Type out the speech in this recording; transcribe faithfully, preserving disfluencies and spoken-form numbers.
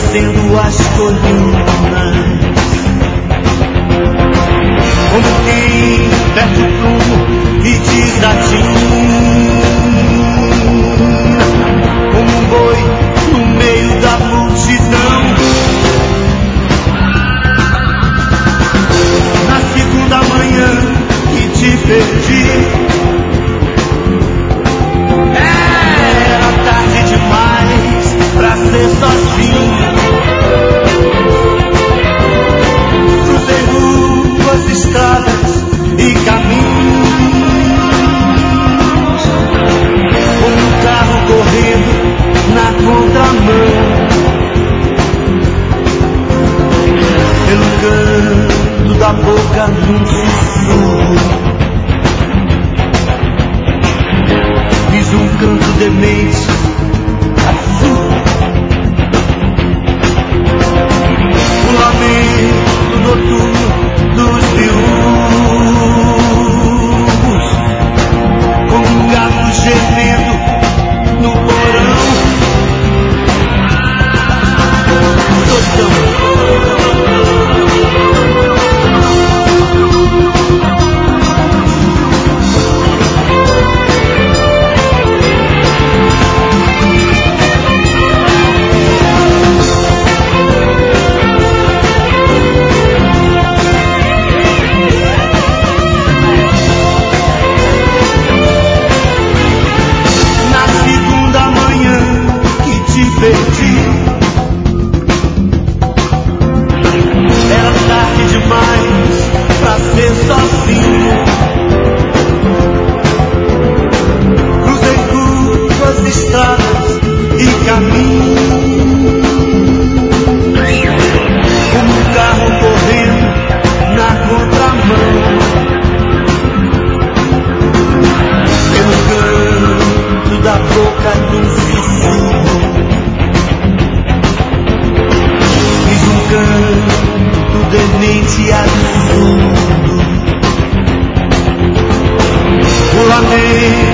descendo as colunas, como quem perde o prumo e desatina, como um boi no meio da multidão. Na segunda manhã que te perdi, era tarde demais pra ser sozinho. Cruzei ruas, estradas e caminhos, com um carro correndo na contramão, pelo canto da boca num sussurro. Fiz um canto demente azul, o lamento noturno dos viúvos, como um gato gemendo no porão. Tostão. Perdi, era tarde demais pra ser sozinho. Cruzei ruas, estradas e caminhos, como um carro correndo na contramão, pelo canto da boca do sussurro. Canto demente absurdo, o lamento